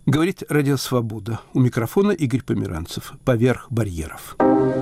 Говорит Радио Свобода. У микрофона Игорь Померанцев. Поверх барьеров.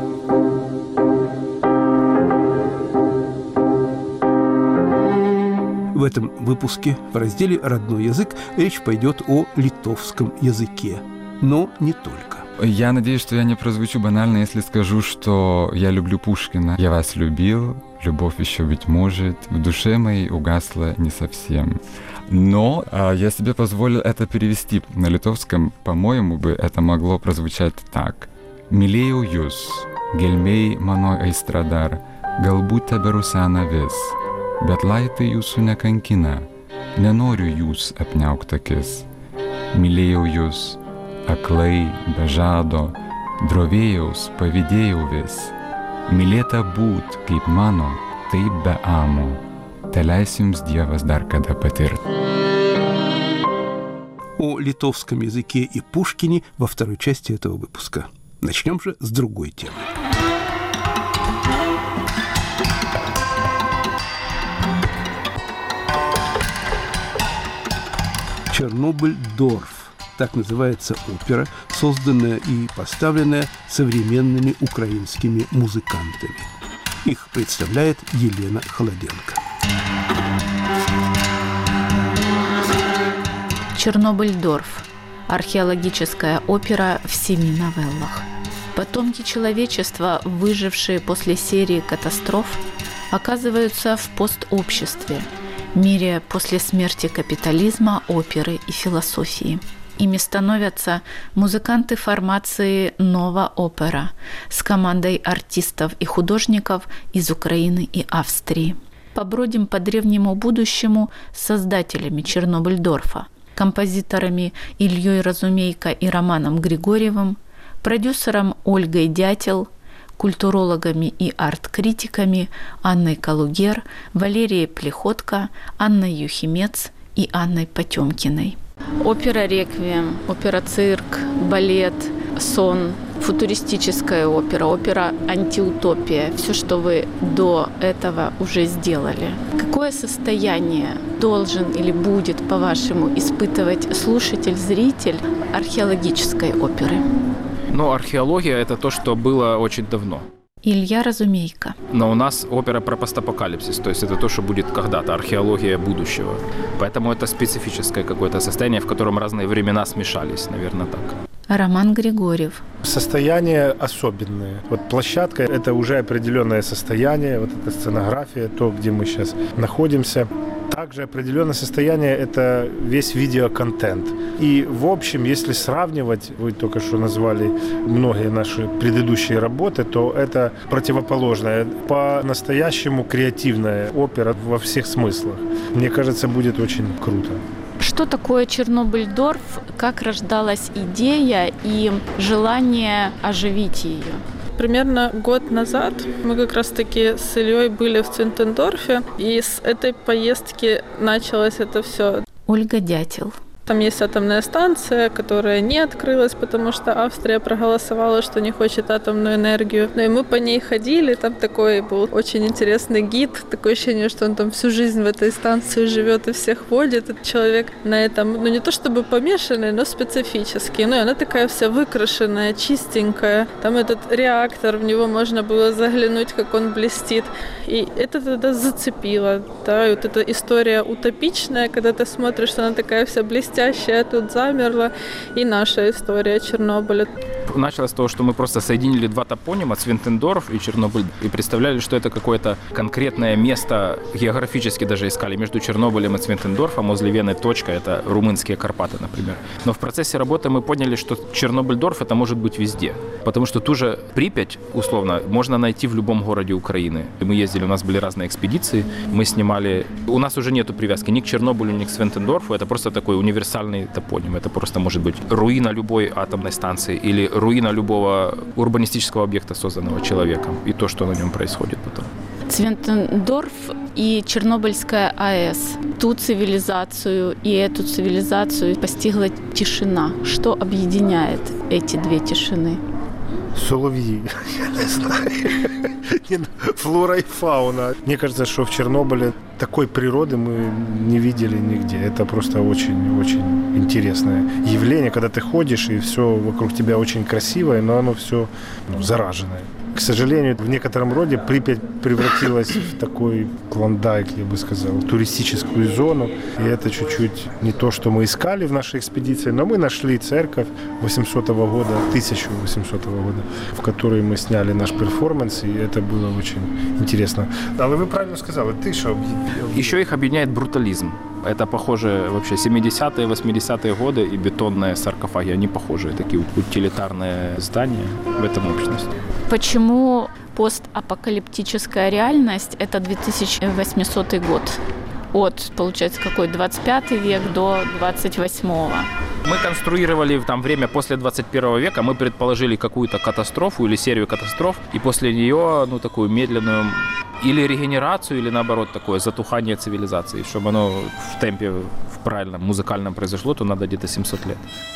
В этом выпуске в разделе «Родной язык» речь пойдет о литовском языке. Но не только. Я надеюсь, что я не прозвучу банально, если скажу, что я люблю Пушкина. Я вас любил, любовь еще, быть может, в душе моей угасла не совсем. Но я себе позволил это перевести на литовском. По-моему, бы это могло прозвучать так. «Mylėjau jūs, gelmėj mano aistra dar, galbūt teberusena vis, bet laitai jūsų nekankina, nenoriu jūs apniaukt akis. Mylėjau jūs, aklai, be žado, drovėjaus, pavydėjau vis. Mylėta būt kaip mano, taip be amo. Teleis jums Dievas dar kada patirt». О литовском языке и Пушкине во второй части этого выпуска. Начнем же с другой темы. «Чернобыль-Дорф». Так называется опера, созданная и поставленная современными украинскими музыкантами. Их представляет Елена Холоденко. «Чернобыль-Дорф» – археологическая опера в 7 новеллах. Потомки человечества, выжившие после серии катастроф, оказываются в постобществе, мире после смерти капитализма, оперы и философии. Ими становятся музыканты формации «Нова Опера» с командой артистов и художников из Украины и Австрии. Побродим по древнему будущему с создателями Чернобыль-Дорфа, композиторами Ильей Разумейко и Романом Григорьевым, продюсером Ольгой Дятел, культурологами и арт-критиками Анной Калугер, Валерией Плехотко, Анной Юхимец и Анной Потёмкиной. Опера «Реквием», опера-цирк, балет, сон, футуристическая опера, опера «Антиутопия». Все, что вы до этого уже сделали. Какое состояние должен или будет, по-вашему, испытывать слушатель, зритель археологической оперы? Археология – это то, что было очень давно. Илья Разумейко. Но у нас опера про постапокалипсис, то есть это то, что будет когда-то, археология будущего. Поэтому это специфическое какое-то состояние, в котором разные времена смешались, наверное, так. Роман Григорьев. Состояние особенное. Вот площадка – это уже определенное состояние, вот эта сценография, то, где мы сейчас находимся. Также определенное состояние – это весь видеоконтент. И, в общем, если сравнивать, вы только что назвали многие наши предыдущие работы, то это противоположное, по-настоящему креативная опера во всех смыслах. Мне кажется, будет очень круто. Что такое Чернобыль-Дорф? Как рождалась идея и желание оживить ее? Примерно год назад мы как раз-таки с Ильей были в Цвинтендорфе, и с этой поездки началось это все. Ольга Дятел. Там есть атомная станция, которая не открылась, потому что Австрия проголосовала, что не хочет атомную энергию. Ну и мы по ней ходили, там такой был очень интересный гид, такое ощущение, что он там всю жизнь в этой станции живет и всех водит. Этот человек на этом, не то чтобы помешанный, но специфический. И она такая вся выкрашенная, чистенькая. Там этот реактор, в него можно было заглянуть, как он блестит. И это тогда зацепило. Да? И вот эта история утопичная, когда ты смотришь, что она такая вся блестящая, тут замерла, и наша история Чернобыля. Началось с того, что мы просто соединили два топонима, Цвинтендорф и Чернобыль, и представляли, что это какое-то конкретное место, географически даже искали между Чернобылем и Цвинтендорфом, возле Вены точка, это румынские Карпаты, например. Но в процессе работы мы поняли, что Чернобыль-Дорф это может быть везде, потому что ту же Припять, условно, можно найти в любом городе Украины. Мы ездили, у нас были разные экспедиции, мы снимали, у нас уже нету привязки ни к Чернобылю, ни к Цвинтендорфу, это просто такой универсальный топоним, это просто может быть руина любой атомной станции или руина любого урбанистического объекта, созданного человеком, и то, что на нем происходит потом. Цвинтендорф и Чернобыльская АЭС. Ту цивилизацию и эту цивилизацию постигла тишина. Что объединяет эти две тишины? Соловьи, я не знаю. Флора и фауна. Мне кажется, что в Чернобыле такой природы мы не видели нигде. Это просто очень-очень интересное явление, когда ты ходишь, и все вокруг тебя очень красивое, но оно все зараженное. К сожалению, в некотором роде Припять превратилась в такой клондайк, я бы сказал, туристическую зону. И это чуть-чуть не то, что мы искали в нашей экспедиции, но мы нашли церковь 1800 года, в которой мы сняли наш перформанс, и это было очень интересно. Але вы правильно сказали, ты что? Еще их объединяет брутализм. Это похоже вообще 70-е, 80-е годы и бетонные саркофаги. Они похожие, такие утилитарные здания в этом общности. Почему постапокалиптическая реальность – это 2800 год? От, получается, какой, 25 век до 28-го. Мы конструировали там время после 21 века, мы предположили какую-то катастрофу или серию катастроф, и после нее, такую медленную или регенерацию, или наоборот, такое затухание цивилизации. Чтобы оно в темпе, в правильном музыкальном произошло, то надо где-то 700 лет.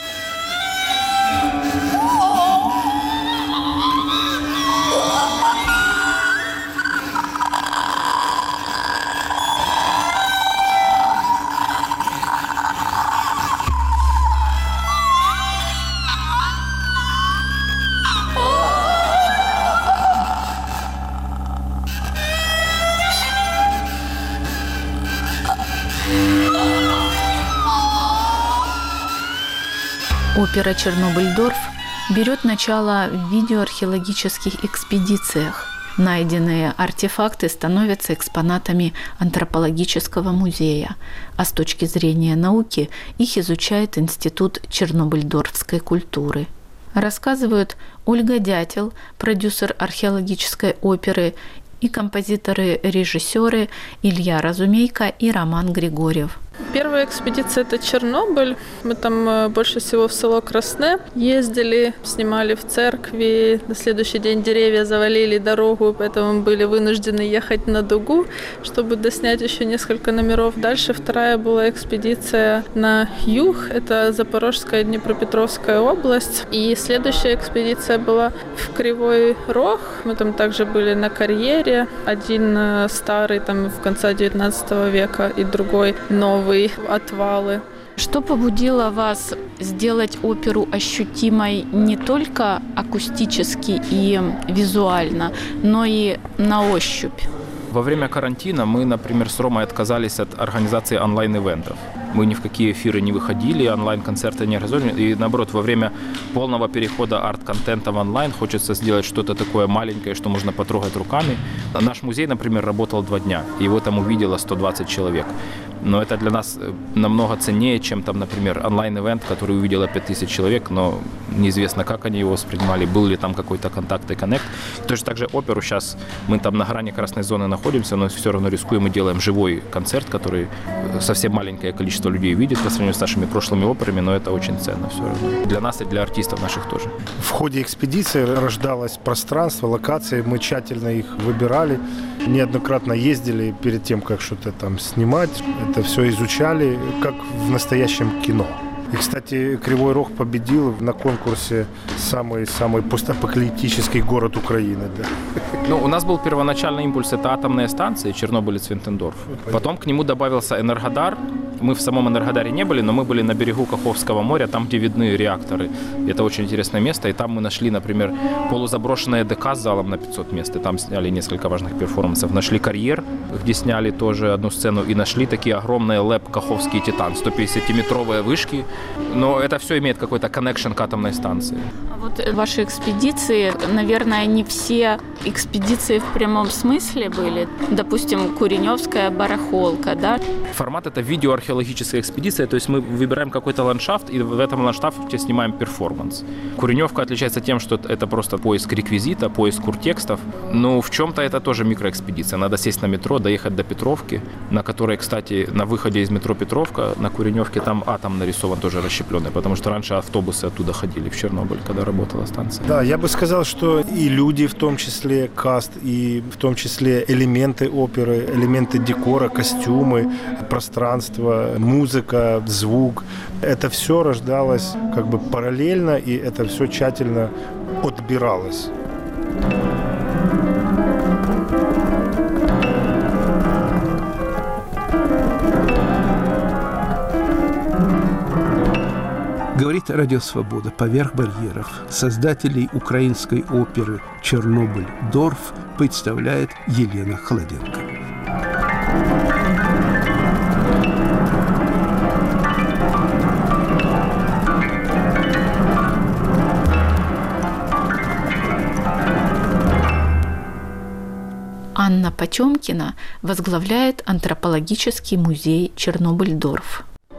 Опера «Чернобыль-Дорф» берет начало в видеоархеологических экспедициях. Найденные артефакты становятся экспонатами антропологического музея, а с точки зрения науки их изучает Институт чернобыльдорфской культуры. Рассказывают Ольга Дятел, продюсер археологической оперы, и композиторы-режиссеры Илья Разумейко и Роман Григорьев. Первая экспедиция – это Чернобыль. Мы там больше всего в село Красне ездили, снимали в церкви. На следующий день деревья завалили дорогу, поэтому мы были вынуждены ехать на дугу, чтобы доснять еще несколько номеров. Дальше вторая была экспедиция на юг. Это Запорожская, Днепропетровская область. И следующая экспедиция была в Кривой Рог. Мы там также были на карьере. Один старый, там в конце 19 века, и другой новый. Отвалы. Что побудило вас сделать оперу ощутимой не только акустически и визуально, но и на ощупь? Во время карантина мы, например, с Ромой отказались от организации онлайн-ивентов. Мы ни в какие эфиры не выходили, онлайн-концерты не организовали. И наоборот, во время полного перехода арт-контента в онлайн хочется сделать что-то такое маленькое, что можно потрогать руками. Наш музей, например, работал 2 дня, и его там увидело 120 человек. Но это для нас намного ценнее, чем там, например, онлайн-ивент, который увидело 5000 человек, но неизвестно, как они его воспринимали, был ли там какой-то контакт и коннект. Точно так же оперу сейчас, мы там на грани красной зоны находимся, но все равно рискуем и делаем живой концерт, который совсем маленькое количество людей видит по сравнению с нашими прошлыми операми, но это очень ценно все равно. Для нас и для артистов наших тоже. В ходе экспедиции рождалось пространство, локации, мы тщательно их выбирали, неоднократно ездили перед тем, как что-то там снимать, это все изучали, как в настоящем кино. И, кстати, Кривой Рог победил на конкурсе самый постапокалиптический город Украины. Да. У нас был первоначальный импульс, это атомная станция Чернобыль и Цвинтендорф. Потом к нему добавился Энергодар. Мы в самом Энергодаре не были, но мы были на берегу Каховского моря, там, где видны реакторы. Это очень интересное место. И там мы нашли, например, полузаброшенное ДК с залом на 500 мест. И там сняли несколько важных перформансов. Нашли карьер, где сняли тоже одну сцену. И нашли такие огромные ЛЭП Каховский Титан, 150-метровые вышки. Но это все имеет какой-то коннекшн к атомной станции. А вот ваши экспедиции, наверное, не все экспедиции в прямом смысле были. Допустим, Куреневская барахолка, да? Формат — это видеоархеологическая экспедиция, то есть мы выбираем какой-то ландшафт, и в этом ландшафте снимаем перформанс. Куреневка отличается тем, что это просто поиск реквизита, поиск уртекстов. Но в чем-то это тоже микроэкспедиция. Надо сесть на метро, доехать до Петровки, на которой, кстати, на выходе из метро Петровка, на Куреневке, там атом нарисован тоже расщепленный, потому что раньше автобусы оттуда ходили в Чернобыль, когда работала станция. Да, я бы сказал, что и люди, в том числе каст, и в том числе элементы оперы, элементы декора, костюмы, пространство, музыка, звук, это все рождалось как бы параллельно, и это все тщательно отбиралось. Говорит Радио Свобода «Поверх барьеров». Создателей украинской оперы «Чернобыль-Дорф» представляет Елена Холоденко. Анна Потемкина возглавляет антропологический музей «Чернобыль-Дорф».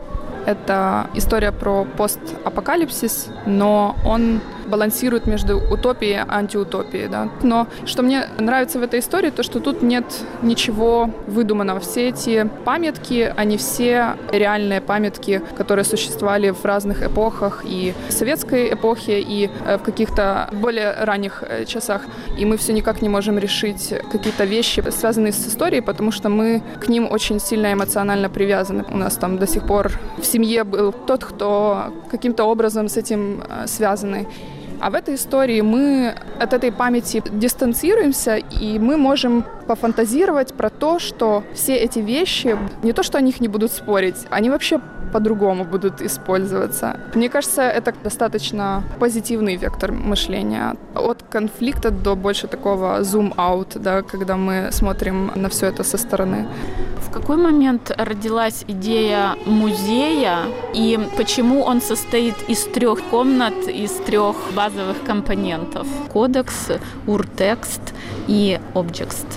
Это история про постапокалипсис, но он балансирует между утопией и антиутопией. Да? Но что мне нравится в этой истории, то что тут нет ничего выдуманного. Все эти памятки, они все реальные памятки, которые существовали в разных эпохах, и в советской эпохе, и в каких-то более ранних часах. И мы все никак не можем решить какие-то вещи, связанные с историей, потому что мы к ним очень сильно эмоционально привязаны. У нас там до сих пор в семье был тот, кто каким-то образом с этим связаны. А в этой истории мы от этой памяти дистанцируемся, и мы можем пофантазировать про то, что все эти вещи, не то, что о них не будут спорить, они вообще по-другому будут использоваться. Мне кажется, это достаточно позитивный вектор мышления. От конфликта до больше такого зум-аут, да, когда мы смотрим на все это со стороны. В какой момент родилась идея музея и почему он состоит из 3 комнат, из 3 базовых компонентов? Кодекс, уртекст и обджекст.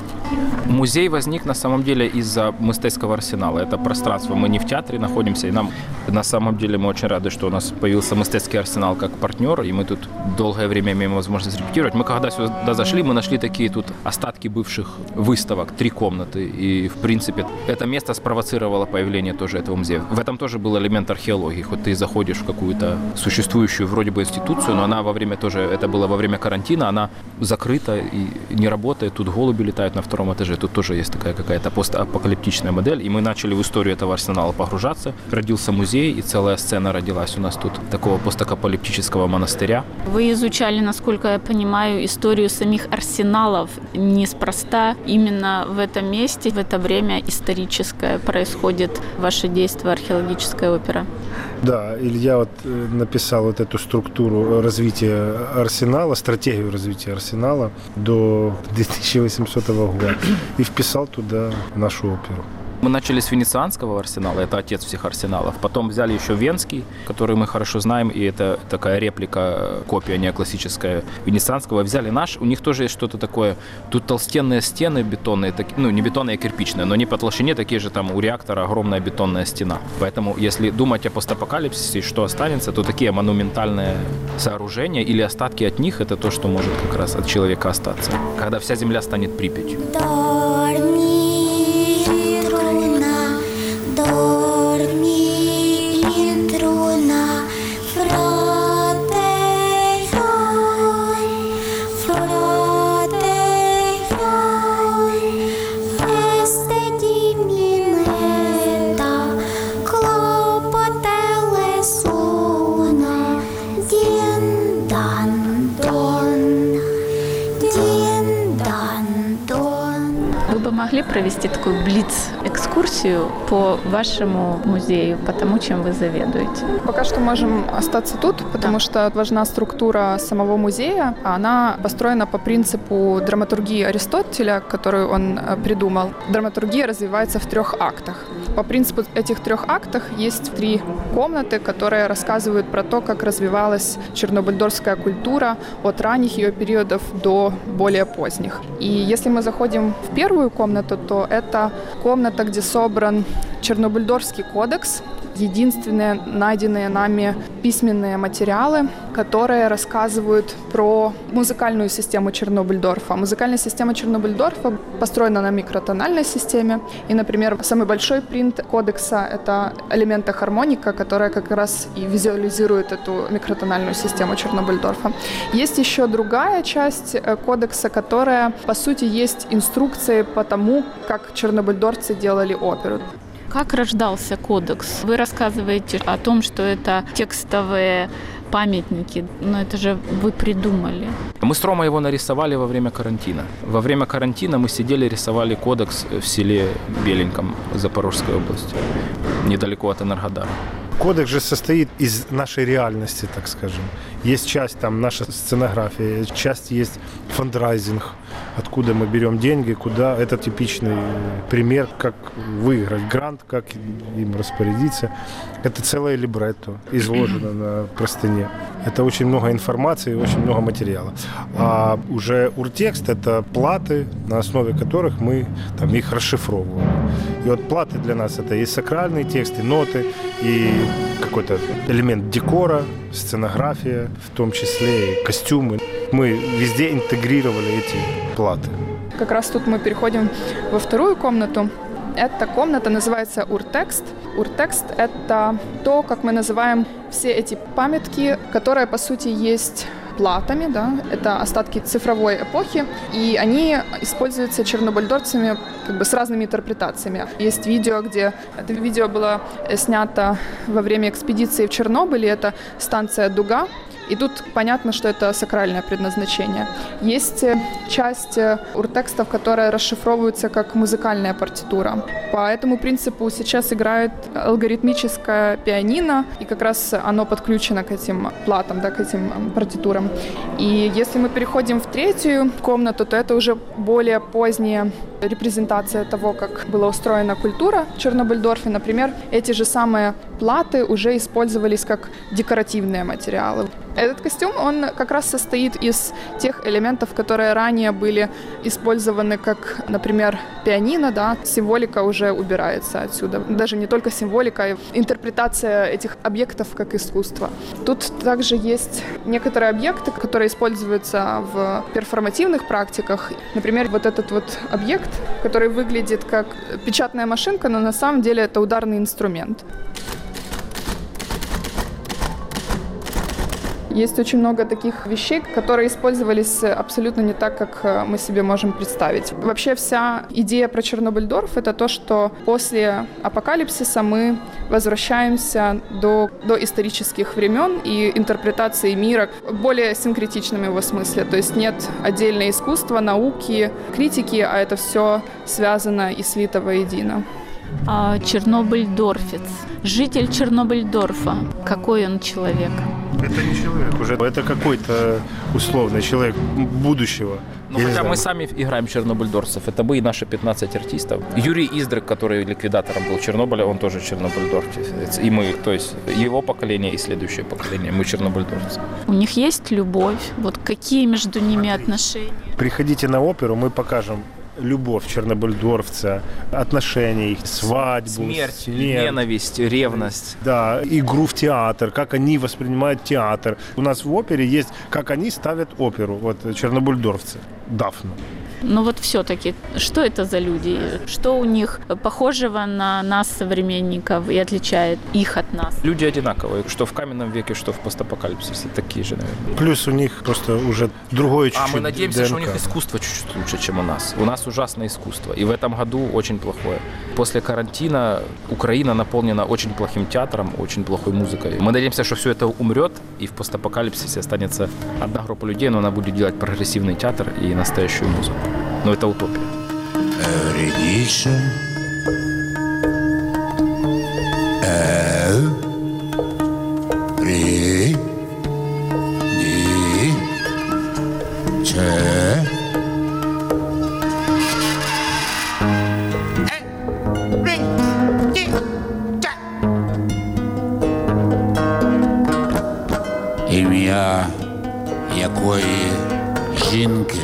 Музей возник на самом деле из-за мистецкого арсенала. Это пространство. Мы не в театре находимся, и нам на самом деле мы очень рады, что у нас появился мистецкий арсенал как партнер, и мы тут долгое время имеем возможность репетировать. Мы когда сюда зашли, мы нашли такие тут остатки бывших выставок, 3 комнаты, и в принципе это место спровоцировало появление тоже этого музея. В этом тоже был элемент археологии. Хоть ты заходишь в какую-то существующую вроде бы институцию, но она это было во время карантина, она закрыта и не работает. Тут голуби летают на 2 этаже. Тут тоже есть такая какая-то постапокалиптичная модель. И мы начали в историю этого арсенала погружаться. Родился музей, и целая сцена родилась у нас тут такого постапокалиптического монастыря. Вы изучали, насколько я понимаю, историю самих арсеналов. Неспроста именно в этом месте, в это время историческое происходит ваше действие «Археологическая опера». Да, Илья написал эту структуру развития арсенала, стратегию развития арсенала до 2800 года и вписал туда нашу оперу. Мы начали с венецианского арсенала, это отец всех арсеналов. Потом взяли еще венский, который мы хорошо знаем, и это такая реплика, копия неоклассическая венецианского. Взяли наш, у них тоже есть что-то такое. Тут толстенные стены бетонные, не бетонные, а кирпичные, но не по толщине, такие же там у реактора огромная бетонная стена. Поэтому если думать о постапокалипсисе, что останется, то такие монументальные сооружения или остатки от них, это то, что может как раз от человека остаться, когда вся земля станет Припятью. Могли провести такую блиц-экскурсию по вашему музею, по тому, чем вы заведуете? Пока что можем остаться тут, потому что важна структура самого музея. Она построена по принципу драматургии Аристотеля, которую он придумал. Драматургия развивается в 3 актах. По принципу этих 3 актах есть 3 комнаты, которые рассказывают про то, как развивалась чернобыльдорфская культура от ранних ее периодов до более поздних. И если мы заходим в первую комнату, то это комната, где собран Чернобыльдорфский кодекс, единственные найденные нами письменные материалы, которые рассказывают про музыкальную систему Чернобыльдорфа. Музыкальная система Чернобыльдорфа построена на микротональной системе. И, например, самый большой принт кодекса — это элемента хармоника, которая как раз и визуализирует эту микротональную систему Чернобыльдорфа. Есть еще другая часть кодекса, которая, по сути, есть инструкции по тому, как чернобыльдорфцы делали оперу. Как рождался кодекс? Вы рассказываете о том, что это текстовые памятники, но это же вы придумали. Мы с Ромой его нарисовали во время карантина. Во время карантина мы сидели, рисовали кодекс в селе Беленьком Запорожской области, недалеко от Энергодара. Кодекс же состоит из нашей реальности, так скажем. Есть часть там наша сценография, часть есть фандрайзинг, откуда мы берем деньги, куда. Это типичный пример, как выиграть грант, как им распорядиться. Это целое либретто, изложено на простыне. Это очень много информации, очень много материала. А уже уртекст – это платы, на основе которых мы там их расшифровываем. И вот платы для нас – это и сакральные тексты, ноты, и какой-то элемент декора, сценография, в том числе и костюмы. Мы везде интегрировали эти платы. Как раз тут мы переходим во вторую комнату. Эта комната называется уртекст. Уртекст – это то, как мы называем все эти памятки, которые, по сути, есть платами, да, это остатки цифровой эпохи, и они используются чернобыльдорцами как бы с разными интерпретациями. Есть видео, где это видео было снято во время экспедиции в Чернобыль, это станция Дуга, и тут понятно, что это сакральное предназначение. Есть часть уртекстов, которые расшифровываются как музыкальная партитура. По этому принципу сейчас играет алгоритмическое пианино, и как раз оно подключено к этим платам, да, к этим партитурам. И если мы переходим в третью комнату, то это уже более поздняя репрезентация того, как была устроена культура в Чернобыльдорфе. Например, эти же самые платы уже использовались как декоративные материалы. Этот костюм, он как раз состоит из тех элементов, которые ранее были использованы как, например, пианино, да, символика уже убирается отсюда. Даже не только символика, а интерпретация этих объектов как искусство. Тут также есть некоторые объекты, которые используются в перформативных практиках. Например, вот этот вот объект, который выглядит как печатная машинка, но на самом деле это ударный инструмент. Есть очень много таких вещей, которые использовались абсолютно не так, как мы себе можем представить. Вообще вся идея про Чернобыльдорф – это то, что после апокалипсиса мы возвращаемся до исторических времен и интерпретации мира более синкретичным его смысле. То есть нет отдельного искусства, науки, критики, а это все связано и слито воедино. Чернобыльдорфец, житель Чернобыльдорфа, какой он человек? Это не человек уже, это какой-то условный человек будущего. Ну, хотя мы сами играем чернобыльдорцев, это мы и наши 15 артистов. Юрий Издрик, который ликвидатором был Чернобыля, он тоже чернобыльдорфец. И мы, то есть его поколение и следующее поколение, мы чернобыльдорцы. У них есть любовь? Вот какие между ними отношения? Приходите на оперу, мы покажем любовь чернобыльдорфца, отношения их, свадьбу, смерть, ненависть, ревность. Да, игру в театр, как они воспринимают театр. У нас в опере есть, как они ставят оперу, вот чернобыльдорфцы, Дафна. Но вот все-таки, что это за люди? Что у них похожего на нас, современников, и отличает их от нас? Люди одинаковые, что в каменном веке, что в постапокалипсисе, такие же, наверное. Плюс у них просто уже другое чуть-чуть. А мы надеемся, ДНК. что у них искусство чуть-чуть лучше, чем у нас. У нас ужасное искусство, и в этом году очень плохое. После карантина Украина наполнена очень плохим театром, очень плохой музыкой. Мы надеемся, что все это умрет, и в постапокалипсисе останется одна группа людей, но она будет делать прогрессивный театр и настоящую музыку. Но это утопия. Ім'я якої жінки,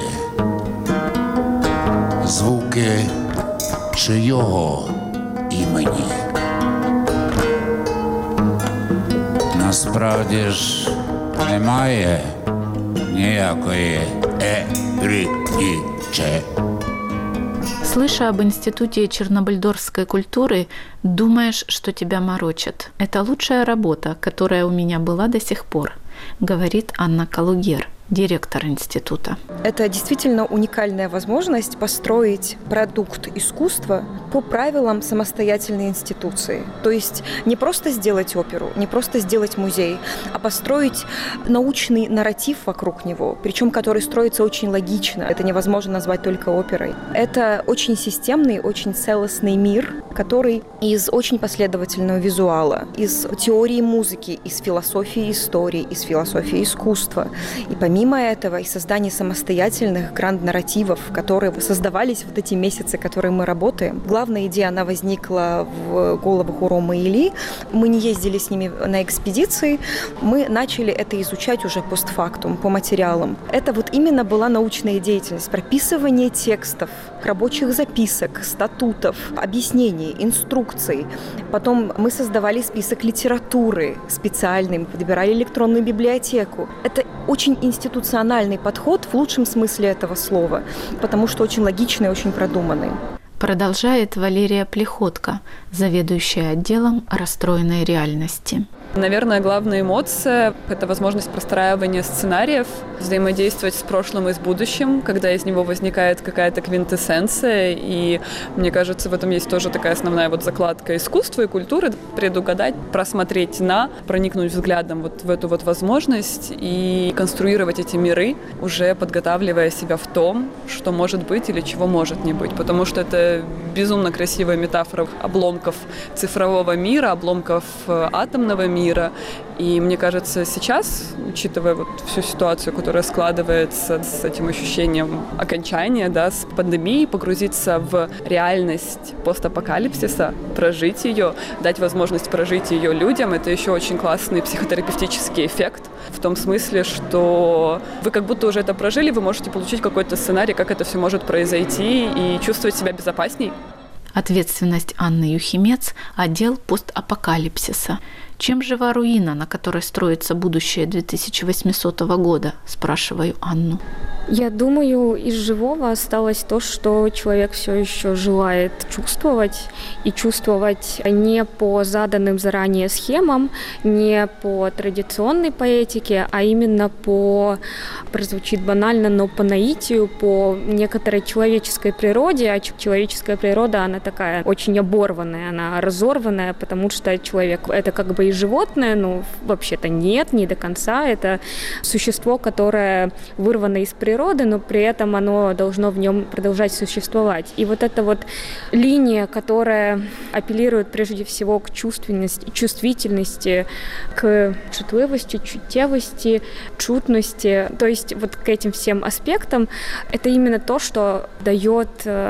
звуки чийого імені. Насправді ж немає ніякої і че. Слыша об Институте чернобыльдорфской культуры, думаешь, что тебя морочат. Это лучшая работа, которая у меня была до сих пор, говорит Анна Калугер. директор института. Это действительно уникальная возможность построить продукт искусства по правилам самостоятельной институции. То есть не просто сделать оперу, не просто сделать музей, а построить научный нарратив вокруг него, причем который строится очень логично. Это невозможно назвать только оперой. Это очень системный, очень целостный мир, который из очень последовательного визуала, из теории музыки, из философии истории, из философии искусства. И помимо этого, и создание самостоятельных гранд-нарративов, которые создавались вот эти месяцы, которые мы работаем. Главная идея, она возникла в головах у Ромы и Ильи. Мы не ездили с ними на экспедиции, мы начали это изучать уже постфактум, по материалам. Это вот именно была научная деятельность, прописывание текстов, рабочих записок, статутов, объяснений, инструкций. Потом мы создавали список литературы специальный, мы подбирали электронную библиотеку. Это очень институциональный подход в лучшем смысле этого слова, потому что очень логичный и очень продуманный. Продолжает Валерия Плехотко, заведующая отделом расстроенной реальности. Наверное, главная эмоция – это возможность простраивания сценариев, взаимодействовать с прошлым и с будущим, когда из него возникает какая-то квинтэссенция. И мне кажется, в этом есть тоже такая основная вот закладка искусства и культуры – предугадать, просмотреть проникнуть взглядом вот в эту вот возможность и конструировать эти миры, уже подготавливая себя в том, что может быть или чего может не быть. Потому что это безумно красивая метафора обломков цифрового мира, обломков атомного мира. И мне кажется, сейчас, учитывая вот всю ситуацию, которая складывается с этим ощущением окончания, да, с пандемией, погрузиться в реальность постапокалипсиса, прожить ее, дать возможность прожить ее людям, это еще очень классный психотерапевтический эффект. В том смысле, что вы как будто уже это прожили, вы можете получить какой-то сценарий, как это все может произойти, и чувствовать себя безопасней. Ответственность Анны Юхимец – отдел постапокалипсиса. Чем жива руина, на которой строится будущее 2800 года, спрашиваю Анну. Я думаю, из живого осталось то, что человек все еще желает чувствовать, и чувствовать не по заданным заранее схемам, не по традиционной поэтике, а именно по, прозвучит банально, но по наитию, по некоторой человеческой природе. А человеческая природа, она такая очень оборванная, она разорванная, потому что человек — это как бы и животное, но вообще-то нет, не до конца. Это существо, которое вырвано из природы, но при этом оно должно в нем продолжать существовать. И вот эта вот линия, которая апеллирует прежде всего к чувственности, чувствительности, к чутливости, чуттєвости, чутности, то есть вот к этим всем аспектам, это именно то, что дает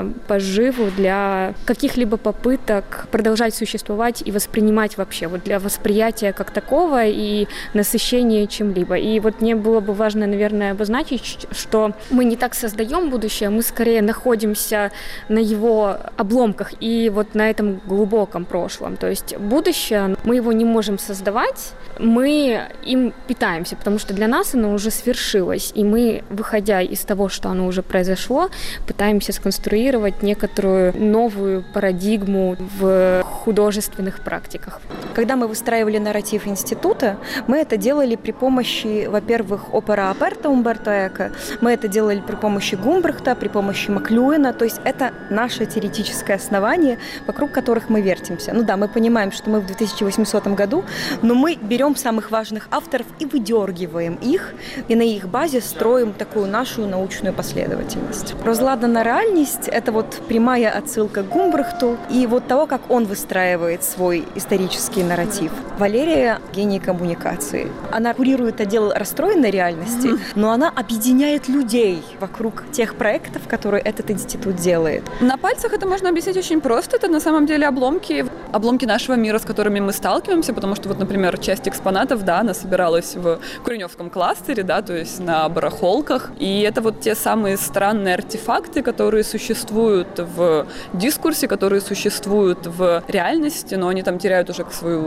поживу для каких-либо попыток продолжать существовать и воспринимать вообще, вот для восприятия как такого и насыщения чем-либо. И вот мне было бы важно, наверное, обозначить, что мы не так создаем будущее, мы скорее находимся на его обломках и вот на этом глубоком прошлом. То есть будущее, мы его не можем создавать, мы им питаемся, потому что для нас оно уже свершилось, и мы, выходя из того, что оно уже произошло, пытаемся сконструировать некоторую новую парадигму в художественных практиках. Когда мы выстраивали нарратив института, мы это делали при помощи, во-первых, опера аперта Умберто Эко, мы это делали при помощи Гумбрехта, при помощи Маклюэна, то есть это наше теоретическое основание, вокруг которых мы вертимся. Ну да, мы понимаем, что мы в 2800 году, но мы берем самых важных авторов и выдергиваем их, и на их базе строим такую нашу научную последовательность. Разладана реальность — это вот прямая отсылка к Гумбрехту и вот того, как он выстраивает свой исторический нарратив. Валерия — гений коммуникации. Она курирует отдел расстроенной реальности, но она объединяет людей вокруг тех проектов, которые этот институт делает. На пальцах это можно объяснить очень просто. Это на самом деле обломки нашего мира, с которыми мы сталкиваемся, потому что вот, например, часть экспонатов, да, она собиралась в Куреневском кластере, да, то есть на барахолках. И это вот те самые странные артефакты, которые существуют в дискурсе, которые существуют в реальности, но они там теряют уже свою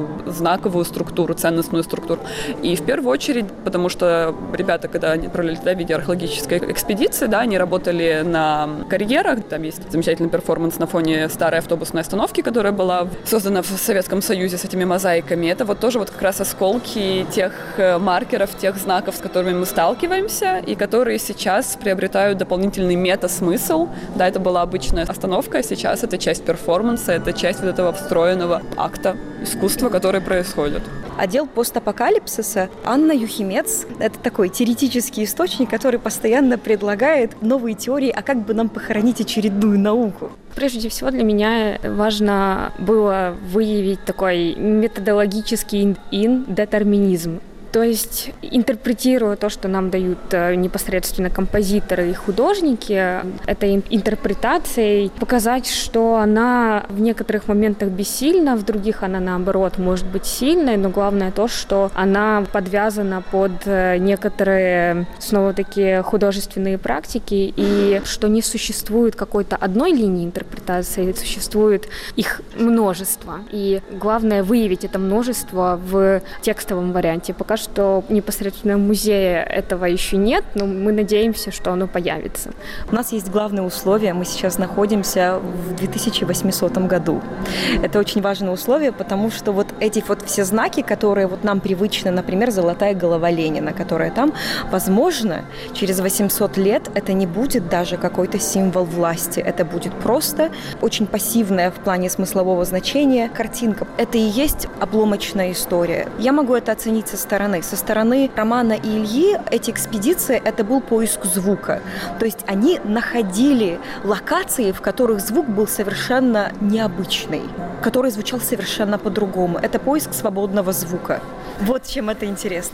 знаковую структуру, ценностную структуру. И в первую очередь, потому что ребята, когда они отправляли туда в виде археологической экспедиции, да, они работали на карьерах, там есть замечательный перформанс на фоне старой автобусной остановки, которая была создана в Советском Союзе с этими мозаиками. Это вот тоже вот как раз осколки тех маркеров, тех знаков, с которыми мы сталкиваемся, и которые сейчас приобретают дополнительный мета-смысл. Да, это была обычная остановка, а сейчас это часть перформанса, это часть вот этого встроенного акта искусства, который происходит. Отдел постапокалипсиса Анна Юхимец – это такой теоретический источник, который постоянно предлагает новые теории, а как бы нам похоронить очередную науку. Прежде всего для меня важно было выявить такой методологический индетерминизм. То есть, интерпретируя то, что нам дают непосредственно композиторы и художники, этой интерпретацией показать, что она в некоторых моментах бессильна, в других она, наоборот, может быть сильной, но главное то, что она подвязана под некоторые, снова-таки, художественные практики, и что не существует какой-то одной линии интерпретации, существует их множество. И главное выявить это множество в текстовом варианте. Пока что непосредственно в музее этого еще нет, но мы надеемся, что оно появится. У нас есть главное условие. Мы сейчас находимся в 2800 году. Это очень важное условие, потому что вот эти вот все знаки, которые вот нам привычны, например, золотая голова Ленина, которая там, возможно, через 800 лет это не будет даже какой-то символ власти. Это будет просто очень пассивная в плане смыслового значения картинка. Это и есть обломочная история. Я могу это оценить со стороны. Со стороны Романа и Ильи эти экспедиции – это был поиск звука. То есть они находили локации, в которых звук был совершенно необычный, который звучал совершенно по-другому. Это поиск свободного звука. Вот чем это интересно.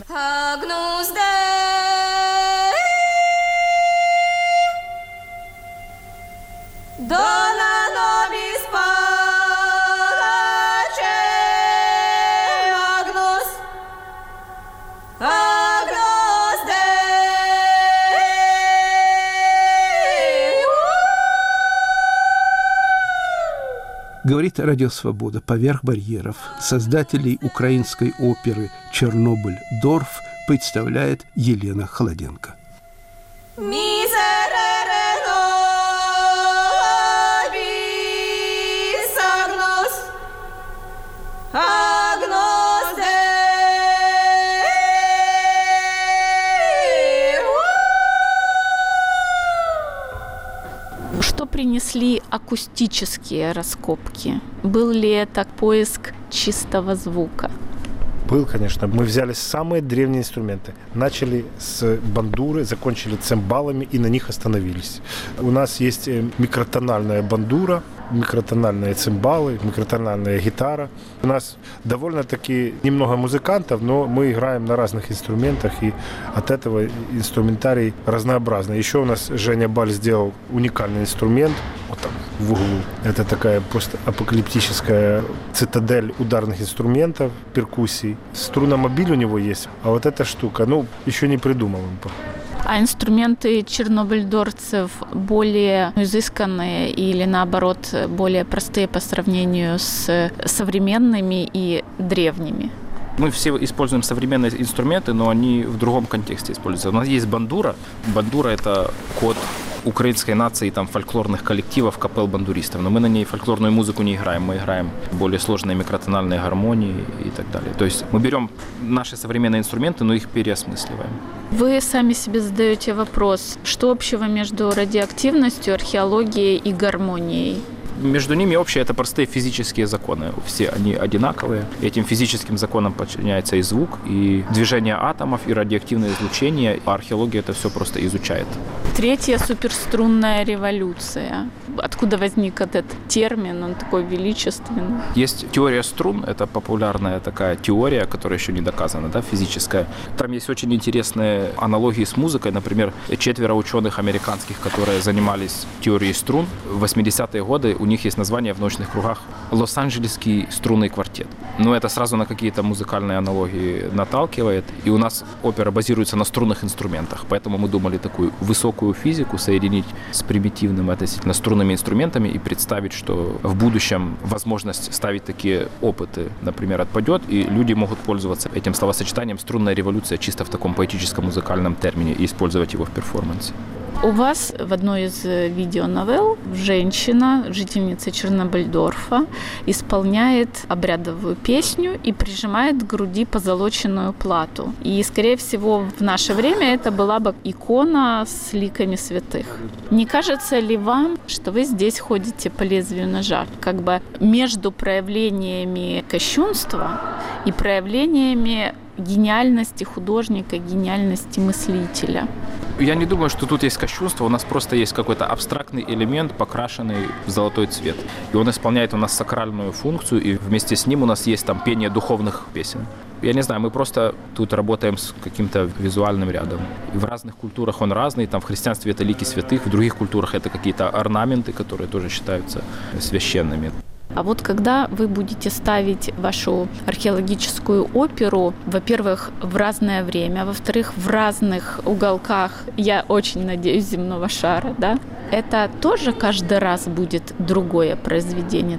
Говорит Радио Свобода «Поверх барьеров». Создателей украинской оперы «Чернобыль Дорф» представляет Елена Холоденко. Что принесли акустические раскопки? Был ли это поиск чистого звука? Был, конечно. Мы взяли самые древние инструменты. Начали с бандуры, закончили цимбалами и на них остановились. У нас есть микротональная бандура, микротональные цимбалы, микротональная гитара. У нас довольно-таки немного музыкантов, но мы играем на разных инструментах, и от этого инструментарий разнообразный. Еще у нас Женя Баль сделал уникальный инструмент, вот там в углу. Это такая просто апокалиптическая цитадель ударных инструментов, перкуссий. Струномобиль у него есть, а вот эта штука, еще не придумал он. А инструменты чернобыльдорцев более изысканные или, наоборот, более простые по сравнению с современными и древними? Мы все используем современные инструменты, но они в другом контексте используются. У нас есть бандура. Бандура – это код украинской нации, там, фольклорных коллективов, капел бандуристов. Но мы на ней фольклорную музыку не играем. Мы играем более сложные микротональные гармонии и так далее. То есть мы берем наши современные инструменты, но их переосмысливаем. Вы сами себе задаете вопрос, что общего между радиоактивностью, археологией и гармонией? Между ними общее – это простые физические законы. Все они одинаковые. Этим физическим законам подчиняется и звук, и движение атомов, и радиоактивное излучение. А археология это все просто изучает. Третья суперструнная революция. Откуда возник этот термин? Он такой величественный. Есть теория струн. Это популярная такая теория, которая еще не доказана, да, физическая. Там есть очень интересные аналогии с музыкой. Например, 4 ученых американских, которые занимались теорией струн, в 80-е годы у них есть название в научных кругах «Лос-Анджелесский струнный квартет». Но это сразу на какие-то музыкальные аналогии наталкивает. И у нас опера базируется на струнных инструментах. Поэтому мы думали такую высокую физику соединить с примитивным относительно струнными инструментами и представить, что в будущем возможность ставить такие опыты, например, отпадет, и люди могут пользоваться этим словосочетанием «струнная революция» чисто в таком поэтическом музыкальном термине и использовать его в перформансе. У вас в одной из видеоновелл женщина, жительница Чернобыльдорфа, исполняет обрядовую песню и прижимает к груди позолоченную плату. И, скорее всего, в наше время это была бы икона с ликами святых. Не кажется ли вам, что вы здесь ходите по лезвию ножа, как бы между проявлениями кощунства и проявлениями гениальности художника, гениальности мыслителя? Я не думаю, что тут есть кощунство, у нас просто есть какой-то абстрактный элемент, покрашенный в золотой цвет. И он исполняет у нас сакральную функцию, и вместе с ним у нас есть там пение духовных песен. Я не знаю, мы просто тут работаем с каким-то визуальным рядом. И в разных культурах он разный, там в христианстве это лики святых, в других культурах это какие-то орнаменты, которые тоже считаются священными. А вот когда вы будете ставить вашу археологическую оперу, во-первых, в разное время, во-вторых, в разных уголках, я очень надеюсь, земного шара, да, это тоже каждый раз будет другое произведение?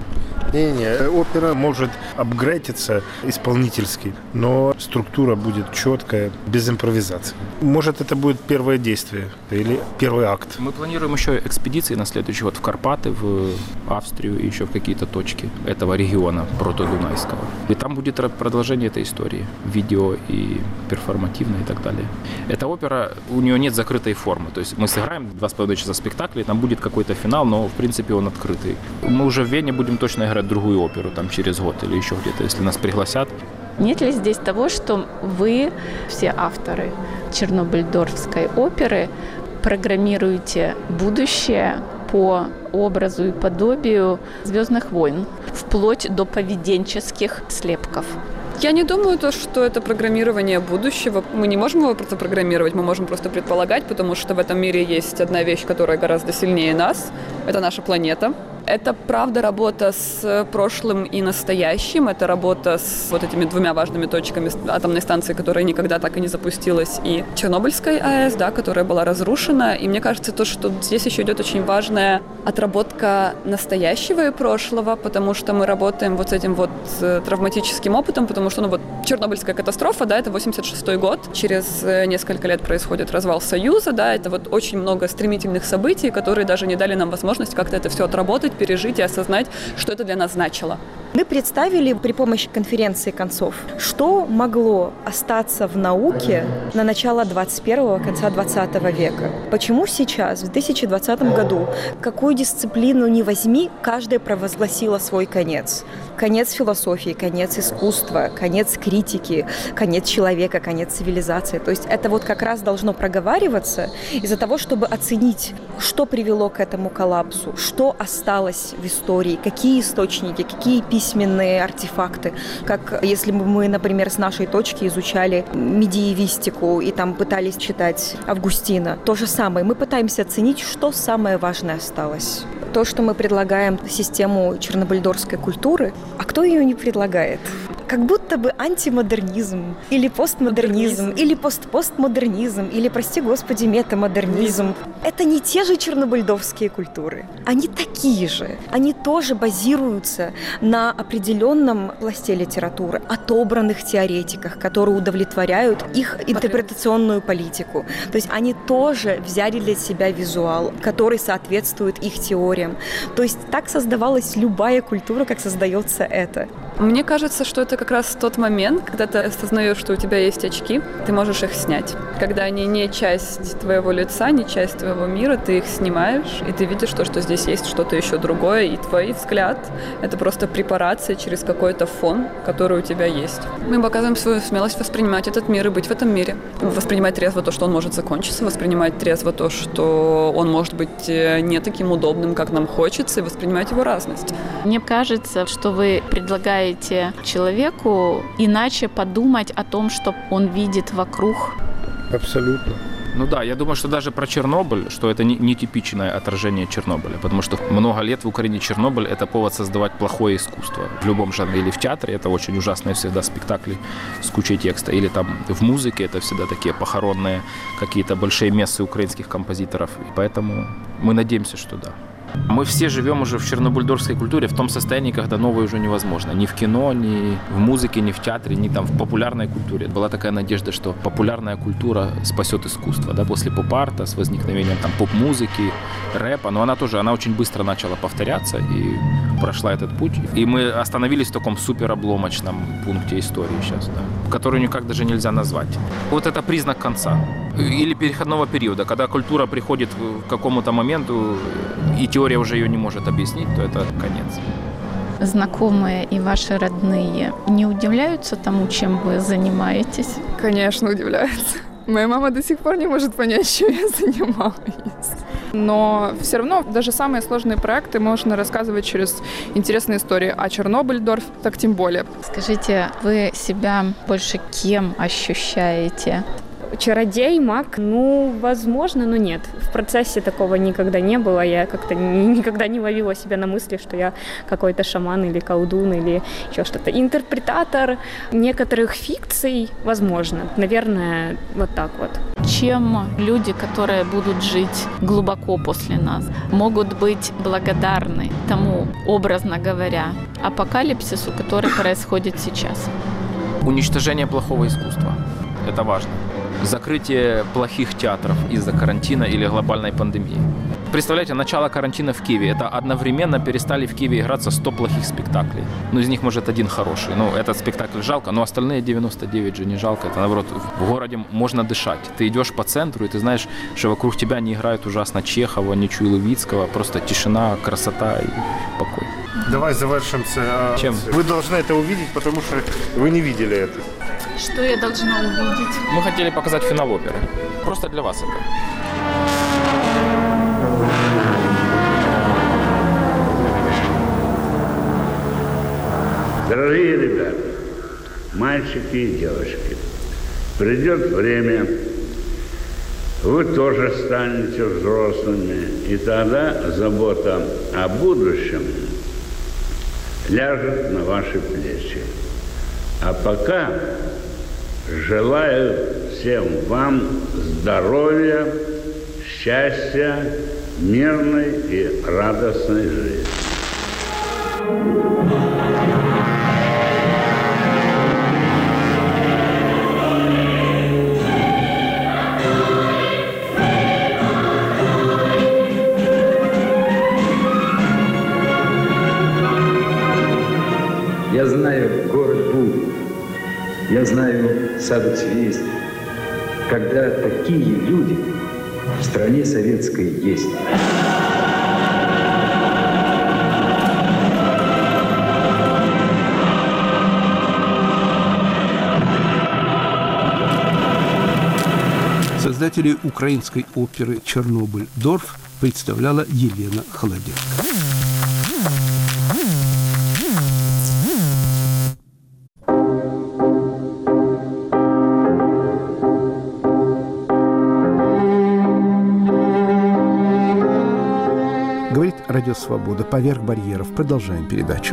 Не, опера может апгрейдиться исполнительски, но структура будет четкая, без импровизации. Может, это будет первое действие или первый акт. Мы планируем еще экспедиции на следующий год в Карпаты, в Австрию и еще в какие-то точки этого региона протодунайского. И там будет продолжение этой истории, видео и перформативно и так далее. Эта опера, у нее нет закрытой формы, то есть мы сыграем 2,5 часа спектакля, там будет какой-то финал, но в принципе он открытый. Мы уже в Вене будем точно играть другую оперу там через год или еще где-то, если нас пригласят. Нет ли здесь того, что вы, все авторы Чернобыльдорфской оперы, программируете будущее по образу и подобию «Звездных войн», вплоть до поведенческих слепков? Я не думаю, что это программирование будущего. Мы не можем его просто программировать, мы можем просто предполагать, потому что в этом мире есть одна вещь, которая гораздо сильнее нас. Это наша планета. Это, правда, работа с прошлым и настоящим. Это работа с вот этими двумя важными точками атомной станции, которая никогда так и не запустилась, и Чернобыльской АЭС, да, которая была разрушена. И мне кажется, что здесь еще идет очень важная отработка настоящего и прошлого, потому что мы работаем вот с этим вот травматическим опытом, потому что, Чернобыльская катастрофа, да, это 86-й год. Через несколько лет происходит развал Союза, да, это вот очень много стремительных событий, которые даже не дали нам возможность как-то это все отработать, пережить и осознать, что это для нас значило. Мы представили при помощи конференции концов, что могло остаться в науке на начало 21-го, конца 20 века. Почему сейчас, в 2020 году, какую дисциплину ни возьми, каждая провозгласила свой конец. Конец философии, конец искусства, конец критики, конец человека, конец цивилизации. То есть это вот как раз должно проговариваться из-за того, чтобы оценить, что привело к этому коллапсу, что осталось в истории, какие источники, какие письменные артефакты. Как если бы мы, например, с нашей точки изучали медиевистику и там пытались читать Августина. То же самое. Мы пытаемся оценить, что самое важное осталось. То, что мы предлагаем систему чернобыльдорской культуры, а кто ее не предлагает? Как будто бы антимодернизм, или постмодернизм, или постмодернизм, или, прости господи, метамодернизм. Это не те же чернобыльдорфские культуры. Они такие же. Они тоже базируются на определенном пласте литературы, отобранных теоретиках, которые удовлетворяют их интерпретационную политику. То есть они тоже взяли для себя визуал, который соответствует их теориям. То есть так создавалась любая культура, как создается это. Мне кажется, что это как раз тот момент, когда ты осознаешь, что у тебя есть очки, ты можешь их снять. Когда они не часть твоего лица, не часть твоего мира, ты их снимаешь, и ты видишь то, что здесь есть что-то еще другое, и твой взгляд — это просто препарация через какой-то фон, который у тебя есть. Мы показываем свою смелость воспринимать этот мир и быть в этом мире. Воспринимать трезво то, что он может закончиться, воспринимать трезво то, что он может быть не таким удобным, как нам хочется, и воспринимать его разность. Мне кажется, что вы предлагаете человеку иначе подумать о том, что он видит вокруг. Абсолютно. Ну да, я думаю, что даже про Чернобыль, что это не типичное отражение Чернобыля, потому что много лет в Украине Чернобыль — это повод создавать плохое искусство. В любом жанре, или в театре это очень ужасные всегда спектакли с кучей текста, или там в музыке это всегда такие похоронные какие-то большие мессы украинских композиторов. И поэтому мы надеемся, что да. Мы все живем уже в чернобыльдорской культуре в том состоянии, когда новое уже невозможно. Ни в кино, ни в музыке, ни в театре, ни там в популярной культуре. Была такая надежда, что популярная культура спасет искусство. Да? После поп-арта, с возникновением там поп-музыки, рэпа. Но она очень быстро начала повторяться и прошла этот путь. И мы остановились в таком суперобломочном пункте истории сейчас, да? Который никак даже нельзя назвать. Вот это признак конца. Или переходного периода, когда культура приходит к какому-то моменту, и теория уже ее не может объяснить, то это конец. Знакомые и ваши родные не удивляются тому, чем вы занимаетесь? Конечно, удивляются. Моя мама до сих пор не может понять, чем я занимаюсь. Но все равно даже самые сложные проекты можно рассказывать через интересные истории. А Чернобыльдорф так тем более. Скажите, вы себя больше кем ощущаете? Чародей, маг, возможно, но нет. В процессе такого никогда не было. Я как-то никогда не ловила себя на мысли, что я какой-то шаман или колдун или еще что-то. Интерпретатор некоторых фикций, возможно. Наверное, вот так вот. Чем люди, которые будут жить глубоко после нас, могут быть благодарны тому, образно говоря, апокалипсису, который происходит сейчас? Уничтожение плохого искусства. Это важно. Закрытие плохих театров из-за карантина или глобальной пандемии. Представляете, начало карантина в Киеве. Это одновременно перестали в Киеве играться 100 плохих спектаклей. Из них, может, один хороший. Этот спектакль жалко, но остальные 99 же не жалко. Это, наоборот, в городе можно дышать. Ты идешь по центру, и ты знаешь, что вокруг тебя не играют ужасно Чехова, ничего Левицкого. Просто тишина, красота и покой. Давай завершим. Чем? Вы должны это увидеть, потому что вы не видели это. Что я должна увидеть? Мы хотели показать финал оперы. Просто для вас это. Дорогие ребята, мальчики и девочки, придет время, вы тоже станете взрослыми, и тогда забота о будущем ляжет на ваши плечи. А пока желаю всем вам здоровья, счастья, мирной и радостной жизни. Я знаю город Бу, я знаю сад Цвест, когда такие люди в стране советской есть. Создателей украинской оперы «Чернобыль-Дорф» представляла Елена Холоденко. Говорит Радио Свобода. Поверх барьеров. Продолжаем передачу.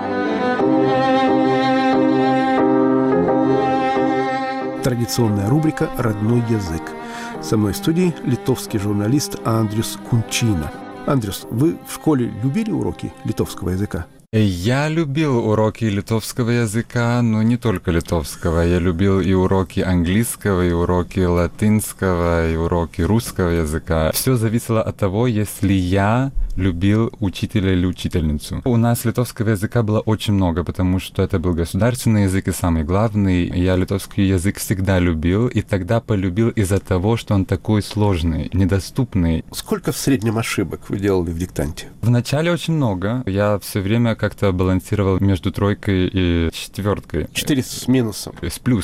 Традиционная рубрика «Родной язык». Со мной в студии литовский журналист Андрюс Кунчина. Андрюс, вы в школе любили уроки литовского языка? Я любил уроки литовского языка, но не только литовского. Я любил и уроки английского, и уроки латинского, и уроки русского языка. Все зависело от того, если я любил учителя или учительницу. У нас литовского языка было очень много, потому что это был государственный язык и самый главный. Я литовский язык всегда любил, и тогда полюбил из-за того, что он такой сложный, недоступный. Сколько в среднем ошибок вы делали в диктанте? Вначале очень много. Я все время как-то балансировал между 3 и 4. 4 с минусом. С плюса.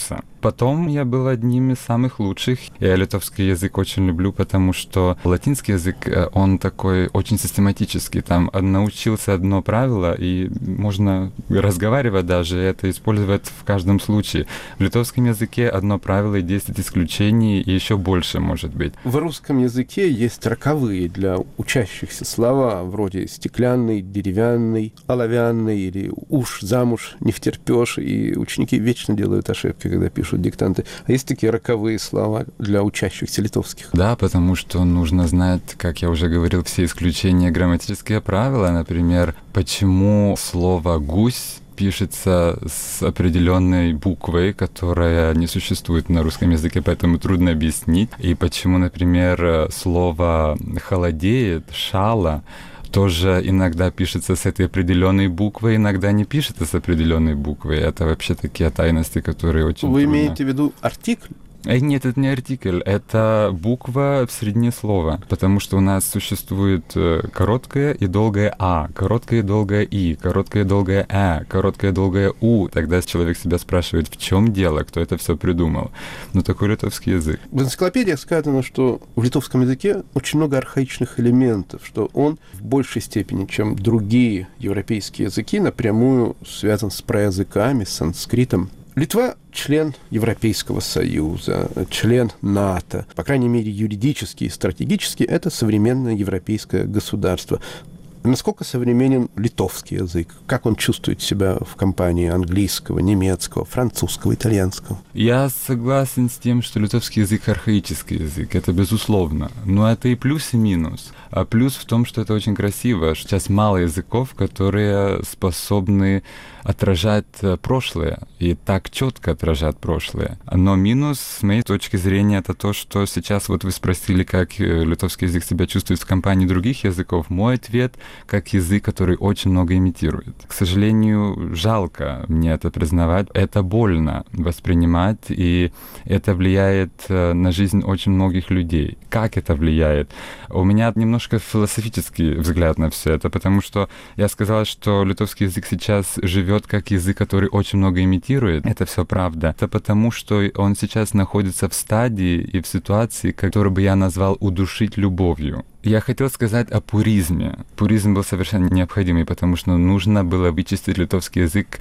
Потом я был одним из самых лучших. Я литовский язык очень люблю, потому что латинский язык, он такой очень систематический. Там научился одно правило, и можно разговаривать даже, это использовать в каждом случае. В литовском языке одно правило и 10 исключений, и еще больше может быть. В русском языке есть роковые для учащихся слова, вроде стеклянный, деревянный, оловянный или уж замуж не втерпёшь, и ученики вечно делают ошибки, когда пишут диктанты. А есть такие роковые слова для учащихся литовских? Да, потому что нужно знать, как я уже говорил, все исключения, грамматические правила. Например, почему слово «гусь» пишется с определенной буквой, которая не существует на русском языке, поэтому трудно объяснить. И почему, например, слово «холодеет», «шала», тоже иногда пишется с этой определенной буквой, иногда не пишется с определенной буквой. Это вообще такие тайности, которые очень Вы трудно. имеете в виду артикль? Нет, это не артикль, это буква в середине слова, потому что у нас существует короткое и долгое «а», короткое и долгое «и», короткое и долгое «э», короткое и долгое «у». Тогда человек себя спрашивает, в чем дело, кто это все придумал. Но такой литовский язык. В энциклопедиях сказано, что в литовском языке очень много архаичных элементов, что он в большей степени, чем другие европейские языки, напрямую связан с праязыками, с санскритом. Литва – член Европейского Союза, член НАТО. По крайней мере, юридически и стратегически это современное европейское государство. Насколько современен литовский язык? Как он чувствует себя в компании английского, немецкого, французского, итальянского? Я согласен с тем, что литовский язык архаический язык, это безусловно. Но это и плюс, и минус. А плюс в том, что это очень красиво. Сейчас мало языков, которые способны отражать прошлое, и так четко отражать прошлое. Но минус, с моей точки зрения, это то, что сейчас вот вы спросили, как литовский язык себя чувствует в компании других языков. Мой ответ — как язык, который очень много имитирует. К сожалению, жалко мне это признавать. Это больно воспринимать, и это влияет на жизнь очень многих людей. Как это влияет? У меня немножко философический взгляд на все это, потому что я сказал, что литовский язык сейчас живет как язык, который очень много имитирует. Это все правда. Это потому, что он сейчас находится в стадии и в ситуации, которую бы я назвал «удушить любовью». Я хотел сказать о пуризме. Пуризм был совершенно необходимый, потому что нужно было вычистить литовский язык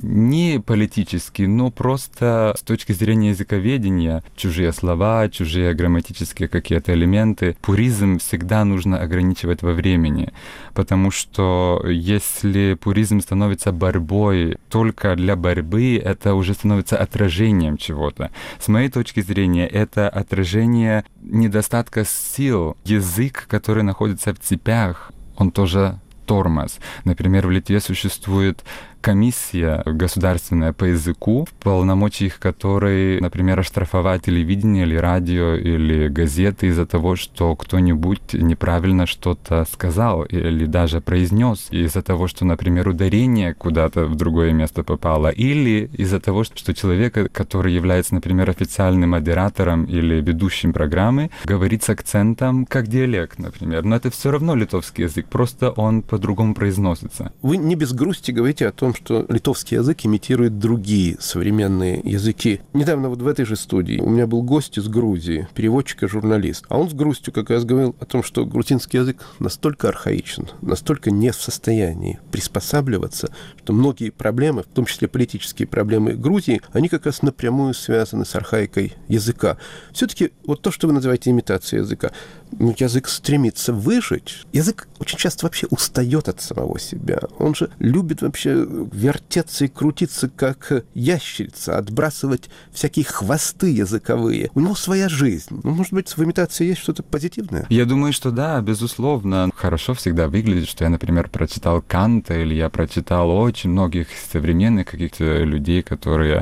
не политически, но просто с точки зрения языковедения. Чужие слова, чужие грамматические какие-то элементы. Пуризм всегда нужно ограничивать во времени, потому что если пуризм становится борьбой только для борьбы, это уже становится отражением чего-то. С моей точки зрения, это отражение недостатка сил. Язык, который находится в цепях, он тоже тормоз. Например, в Литве существует комиссия государственная по языку, в полномочиях которой, например, оштрафовать телевидение или радио или газеты из-за того, что кто-нибудь неправильно что-то сказал или даже произнес, из-за того, что, например, ударение куда-то в другое место попало, или из-за того, что человек, который является, например, официальным модератором или ведущим программы, говорит с акцентом как диалект, например. Но это все равно литовский язык, просто он по-другому произносится. Вы не без грусти говорите о том, что литовский язык имитирует другие современные языки. Недавно вот в этой же студии у меня был гость из Грузии, переводчик и журналист. А он с грустью как раз говорил о том, что грузинский язык настолько архаичен, настолько не в состоянии приспосабливаться, что многие проблемы, в том числе политические проблемы Грузии, они как раз напрямую связаны с архаикой языка. Все-таки вот то, что вы называете имитацией языка, язык стремится выжить. Язык очень часто вообще устает от самого себя. Он же любит вообще вертеться и крутиться, как ящерица, отбрасывать всякие хвосты языковые. У него своя жизнь. Может быть, в имитации есть что-то позитивное? Я думаю, что да, безусловно. Хорошо всегда выглядит, что я, например, прочитал Канта, или я прочитал очень многих современных каких-то людей, которые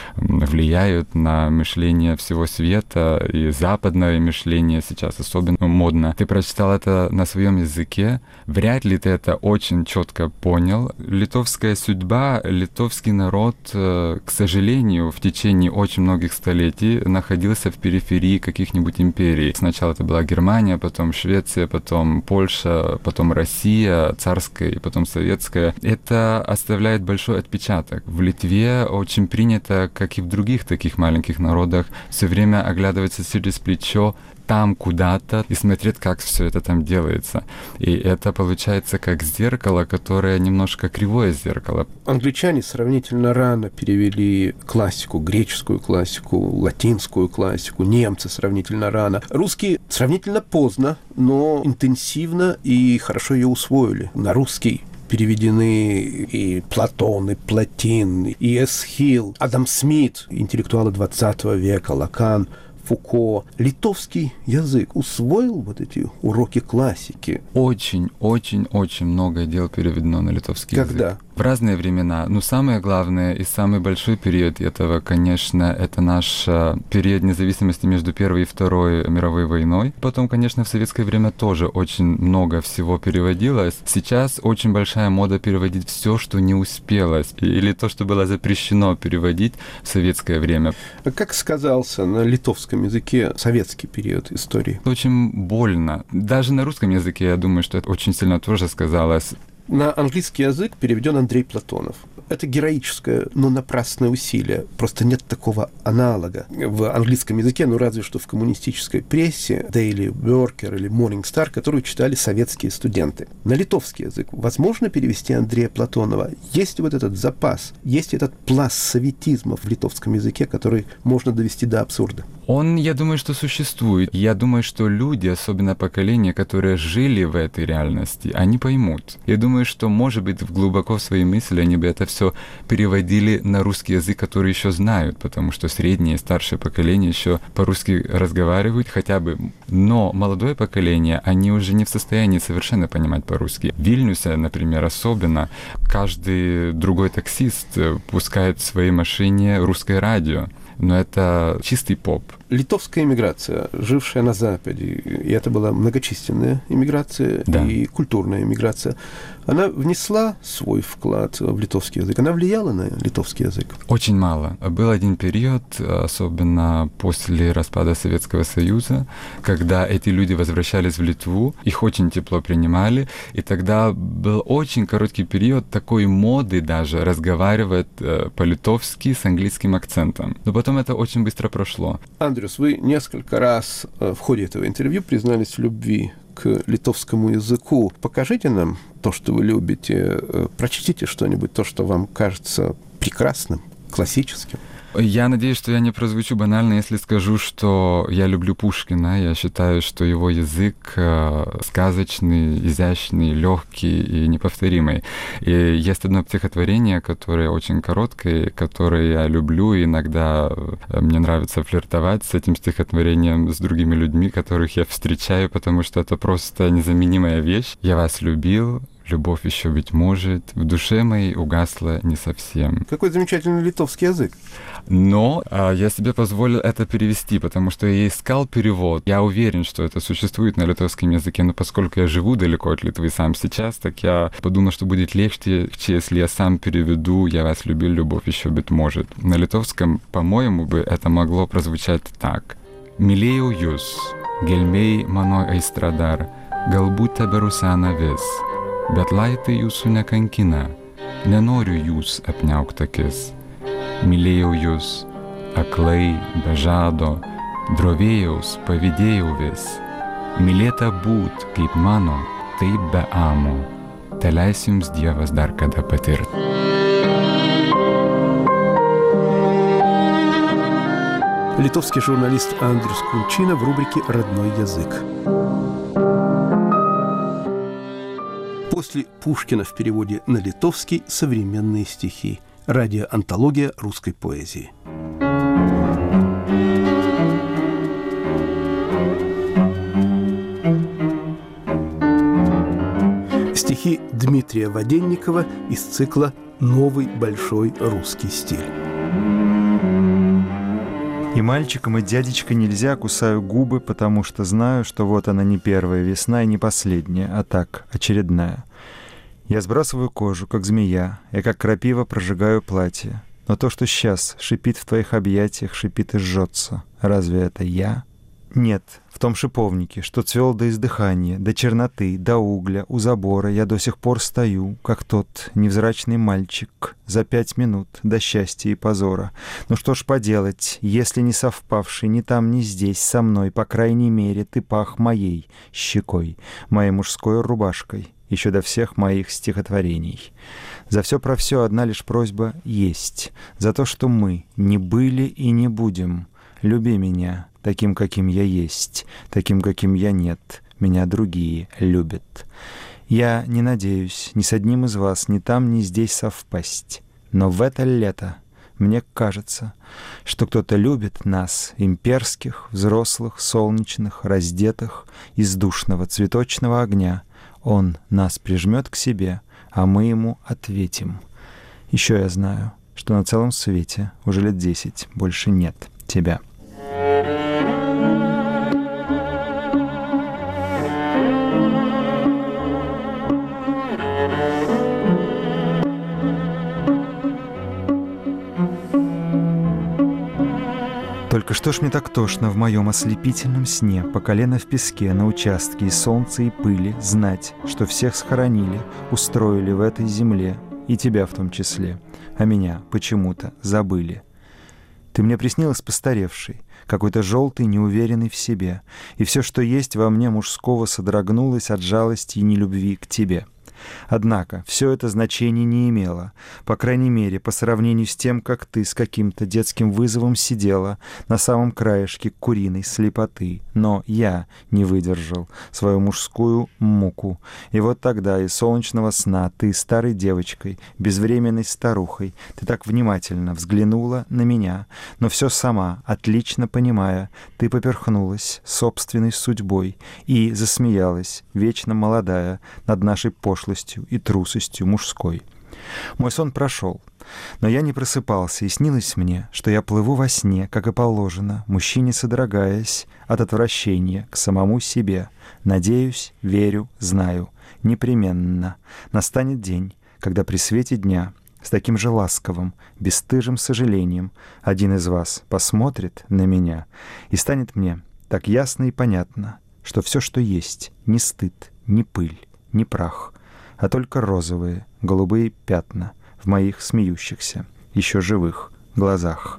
влияют на мышление всего света, и западное мышление сейчас особенно модно. Ты прочитал это на своем языке, вряд ли ты это очень четко понял. Литовская судьба, литовский народ, к сожалению, в течение очень многих столетий находился в периферии каких-нибудь империй. Сначала это была Германия, потом Швеция, потом Польша, потом Россия, царская и потом советская. Это оставляет большой отпечаток. В Литве очень принято, как и в других таких маленьких народах, все время оглядываться через плечо там куда-то и смотреть, как все это там делается. И это получается как зеркало, которое немножко кривое зеркало. Англичане сравнительно рано перевели классику, греческую классику, латинскую классику, немцы сравнительно рано. Русские сравнительно поздно, но интенсивно и хорошо ее усвоили. На русский переведены и Платон, и Платин, и Эсхил, Адам Смит, интеллектуалы 20 века, Лакан, Фуко. Литовский язык усвоил вот эти уроки классики? Очень много дел переведено на литовский язык. Когда? В разные времена. Но самое главное и самый большой период этого, конечно, это наш период независимости между Первой и Второй мировой войной. Потом, конечно, в советское время тоже очень много всего переводилось. Сейчас очень большая мода переводить все, что не успелось, или то, что было запрещено переводить в советское время. А как сказался на литовском языке советский период истории? Очень больно. Даже на русском языке, я думаю, что это очень сильно тоже сказалось. На английский язык переведен Андрей Платонов. Это героическое, но напрасное усилие. Просто нет такого аналога в английском языке, ну разве что в коммунистической прессе, Daily Worker или Morning Star, которую читали советские студенты. На литовский язык возможно перевести Андрея Платонова? Есть вот этот запас, есть этот пласт советизма в литовском языке, который можно довести до абсурда? Он, я думаю, что существует. Я думаю, что люди, особенно поколения, которые жили в этой реальности, они поймут. Я думаю, что, может быть, глубоко в своей мысли они бы это все переводили на русский язык, который еще знают, потому что среднее и старшее поколение еще по-русски разговаривают хотя бы. Но молодое поколение, они уже не в состоянии совершенно понимать по-русски. В Вильнюсе, например, особенно, каждый другой таксист пускает в своей машине русское радио. Но это чистый поп. Литовская эмиграция, жившая на Западе, и это была многочисленная эмиграция, да, и культурная эмиграция, она внесла свой вклад в литовский язык? Она влияла на литовский язык? Очень мало. Был один период, особенно после распада Советского Союза, когда эти люди возвращались в Литву, их очень тепло принимали, и тогда был очень короткий период такой моды даже разговаривать по-литовски с английским акцентом. Но потом это очень быстро прошло. Андрюс, вы несколько раз в ходе этого интервью признались в любви к литовскому языку. Покажите нам то, что вы любите. Прочтите что-нибудь, то, что вам кажется прекрасным, классическим. Я надеюсь, что я не прозвучу банально, если скажу, что я люблю Пушкина. Я считаю, что его язык сказочный, изящный, легкий и неповторимый. И есть одно стихотворение, которое очень короткое, которое я люблю, и иногда мне нравится флиртовать с этим стихотворением с другими людьми, которых я встречаю, потому что это просто незаменимая вещь. «Я вас любил, любовь еще, быть может, в душе моей угасла не совсем». Какой замечательный литовский язык. Но я себе позволил это перевести, потому что я искал перевод. Я уверен, что это существует на литовском языке, но поскольку я живу далеко от Литвы сам сейчас, так я подумал, что будет легче, если я сам переведу «Я вас любил, любовь еще, быть может». На литовском, по-моему, бы это могло прозвучать так. «Mylėjau jūs, gelmėj mano aistra dar, galbūt teberusena vis. Bet laitai jūsų nekankina, nenoriu jūs apniaukt akis. Mylėjau jūs, aklai, be žado, drovėjaus, pavydėjau vis. Mylėta būt kaip mano, taip be amo, teleis jums Dievas dar kada patirt». Литовский журналист Андрюс Kunčina в рубрике «Родной язык». После Пушкина в переводе на литовский «Современные стихи». Радиоантология русской поэзии. Стихи Дмитрия Воденникова из цикла «Новый большой русский стиль». И мальчикам, и дядечка нельзя, кусаю губы, потому что знаю, что вот она не первая весна и не последняя, а так, очередная. Я сбрасываю кожу, как змея, я как крапива прожигаю платье. Но то, что сейчас шипит в твоих объятиях, шипит и жжется. Разве это я? Нет, в том шиповнике, что цвел до издыхания, до черноты, до угля, у забора, я до сих пор стою, как тот невзрачный мальчик, за 5 минут до счастья и позора. Ну что ж поделать, если не совпавший ни там, ни здесь со мной, по крайней мере, ты пах моей щекой, моей мужской рубашкой, еще до всех моих стихотворений. За все про все одна лишь просьба есть, за то, что мы не были и не будем. Люби меня таким, каким я есть, таким, каким я нет. Меня другие любят. Я не надеюсь ни с одним из вас ни там, ни здесь совпасть. Но в это лето мне кажется, что кто-то любит нас, имперских, взрослых, солнечных, раздетых, из душного цветочного огня. Он нас прижмет к себе, а мы ему ответим. Еще я знаю, что на целом свете уже лет 10 больше нет тебя. Только что ж мне так тошно в моем ослепительном сне, по колено в песке, на участке и солнца, и пыли, знать, что всех схоронили, устроили в этой земле, и тебя в том числе, а меня почему-то забыли. Ты мне приснилась постаревшей, какой-то желтый, неуверенный в себе, и все, что есть во мне мужского, содрогнулось от жалости и нелюбви к тебе. Однако все это значения не имело, по крайней мере, по сравнению с тем, как ты с каким-то детским вызовом сидела на самом краешке куриной слепоты. Но я не выдержал свою мужскую муку. И вот тогда из солнечного сна ты, старой девочкой, безвременной старухой, ты так внимательно взглянула на меня, но все сама, отлично понимая, ты поперхнулась собственной судьбой и засмеялась, вечно молодая, над нашей пошлостью и трусостью мужской. Мой сон прошел, но я не просыпался, и снилось мне, что я плыву во сне, как и положено, мужчине содрогаясь от отвращения к самому себе. Надеюсь, верю, знаю, непременно настанет день, когда при свете дня с таким же ласковым, бесстыжим сожалением один из вас посмотрит на меня, и станет мне так ясно и понятно, что все, что есть, не стыд, не пыль, не прах, а только розовые, голубые пятна в моих смеющихся, еще живых глазах.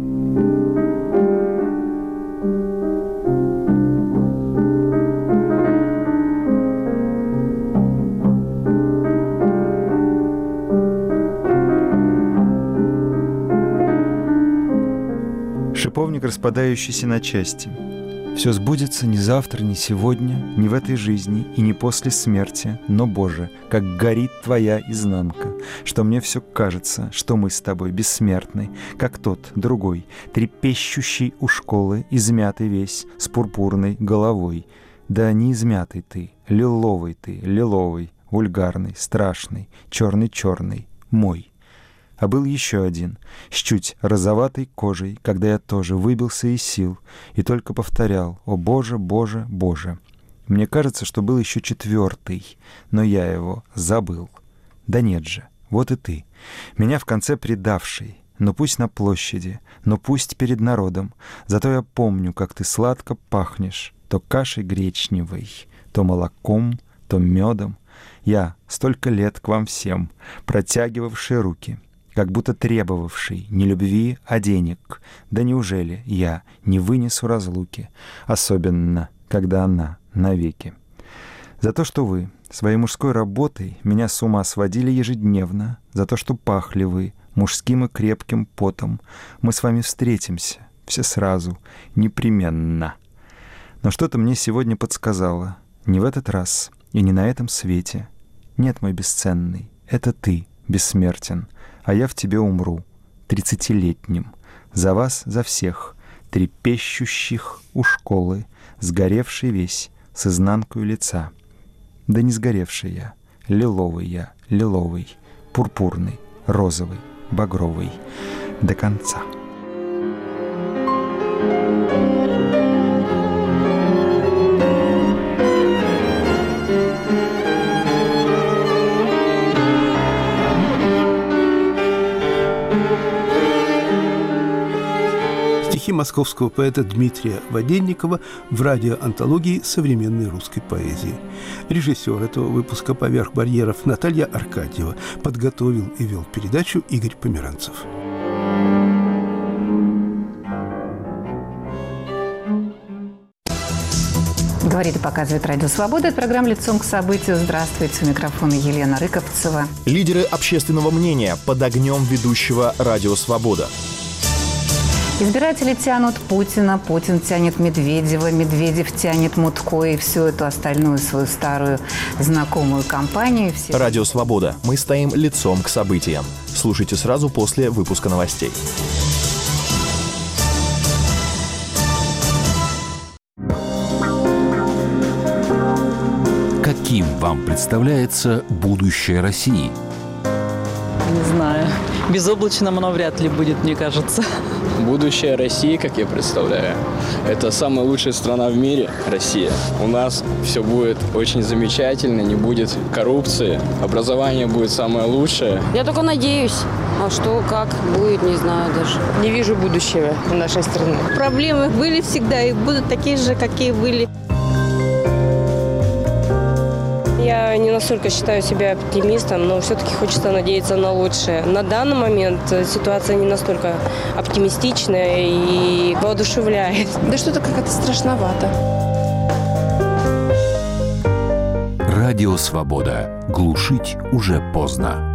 Шиповник, распадающийся на части. Все сбудется не завтра, не сегодня, не в этой жизни и не после смерти, но, Боже, как горит твоя изнанка, что мне все кажется, что мы с тобой бессмертны, как тот, другой, трепещущий у школы, измятый весь, с пурпурной головой. Да не измятый ты, лиловый, вульгарный, страшный, черный, мой. А был еще один, с чуть розоватой кожей, когда я тоже выбился из сил и только повторял: «О Боже, Боже, Боже!» Мне кажется, что был еще 4-й, но я его забыл. Да нет же, вот и ты, меня в конце предавший, но пусть на площади, но пусть перед народом, зато я помню, как ты сладко пахнешь, то кашей гречневой, то молоком, то медом. Я столько лет к вам всем, протягивавший руки, как будто требовавший не любви, а денег. Да неужели я не вынесу разлуки, особенно, когда она навеки? За то, что вы своей мужской работой меня с ума сводили ежедневно, за то, что пахли вы мужским и крепким потом, мы с вами встретимся, все сразу, непременно. Но что-то мне сегодня подсказало, не в этот раз и не на этом свете. Нет, мой бесценный, это ты бессмертен, а я в тебе умру, 30-летним, за вас, за всех, трепещущих у школы, сгоревший весь, с изнанкою лица. Да не сгоревший я, лиловый, пурпурный, розовый, багровый, до конца. московского поэта Дмитрия Воденникова в радиоантологии современной русской поэзии. Режиссер этого выпуска «Поверх барьеров» Наталья Аркадьева. Подготовил и вел передачу Игорь Померанцев. Говорит и показывает Радио Свобода. Это программа «Лицом к событию». Здравствуйте. У микрофона Елена Рыковцева. Лидеры общественного мнения под огнем ведущего Радио Свобода. Избиратели тянут Путина, Путин тянет Медведева, Медведев тянет Мутко и всю эту остальную свою старую знакомую компанию. Радио Свобода. Мы стоим лицом к событиям. Слушайте сразу после выпуска новостей. Каким вам представляется будущее России? Не знаю. Безоблачным оно вряд ли будет, мне кажется. Будущее России, как я представляю, это самая лучшая страна в мире, Россия. У нас все будет очень замечательно, не будет коррупции, образование будет самое лучшее. Я только надеюсь. А что, как будет, не знаю даже. Не вижу будущего у нашей страны. Проблемы были всегда и будут такие же, какие были. Я не настолько считаю себя оптимистом, но все-таки хочется надеяться на лучшее. На данный момент ситуация не настолько оптимистичная и воодушевляет. Да что-то как-то страшновато. Радио Свобода. Глушить уже поздно.